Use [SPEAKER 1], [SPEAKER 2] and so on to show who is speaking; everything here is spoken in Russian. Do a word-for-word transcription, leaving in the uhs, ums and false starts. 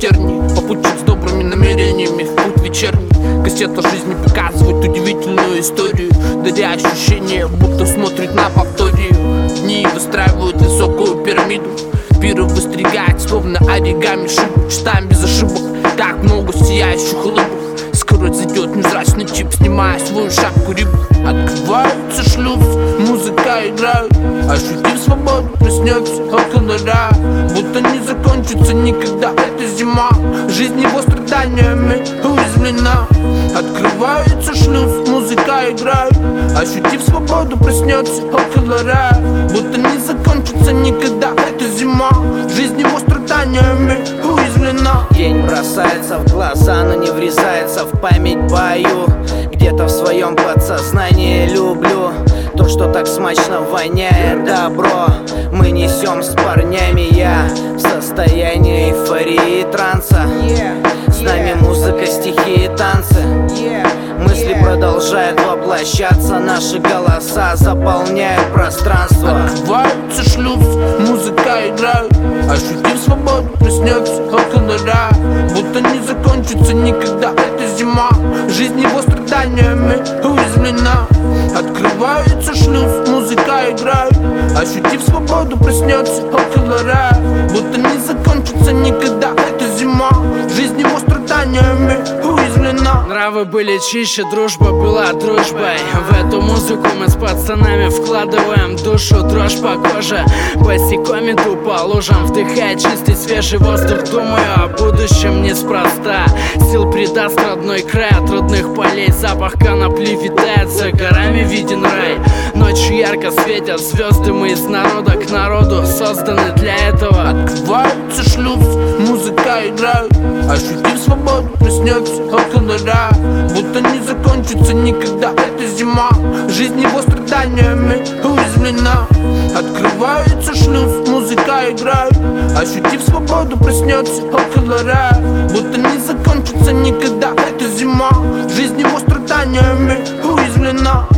[SPEAKER 1] тернии, по пути с добрыми намерениями в путь вечерний. Кассета жизни показывает удивительную историю, даря ощущение, будто смотрит на повторе. Дни выстраивают высокую пирамиду, пиры выстригает, словно оригами шибу. Читаем без ошибок, так много сияющих улыбок. Скоро зайдет невзрачный тип, снимая свою шапку риб. Открывается шлюз, музыка играет, ощутив свободу, проснется около рая. Будто не закончится никогда эта зима, жизнь его страданиями уязвлена. Открывается шлюз, музыка играет, ощутив свободу, проснется около рая. Будто не закончится никогда эта зима, жизнь его страданиями уязвлена.
[SPEAKER 2] День бросается в глаза, но не врезается в память бою. Где-то в своем подсознании люблю то, что так смачно воняет добро. Мы несем с парнями, я в состоянии эйфории и транса. С нами музыка, стихи и танцы. Мысли продолжают воплощаться, наши голоса заполняют пространство.
[SPEAKER 1] Открывается шлюз, музыка играет, ощутив свободу, проснется около рая. Будто не закончится никогда эта зима, жизнь его страданиями уязвлена. Открывается шлюз, музыка играет, ощутив свободу, проснется около рая. Будто не закончится никогда эта зима, жизнь его страданиями уязвлена.
[SPEAKER 3] Нравы были чище, дружба была дружбой. В эту музыку мы с пацанами вкладываем душу. Дрожь по коже, босиком иду по лужам, вдыхая чистый свежий воздух. Думаю о будущем неспроста, сил придаст родной край. От родных полей запах конопли витает, за горами виден рай. Ночью ярко светят звезды, мы из народа к народу созданы для этого.
[SPEAKER 1] Открывается шлюз, музыка играет, ощутив свободу, проснется около рая. Будто не закончится никогда эта зима, жизнь его страданиями уязвлена. Открывается шлюз, музыка играет, ощутив свободу, проснется около рая. Будто не закончится никогда эта зима, жизнь его страданиями уязвлена.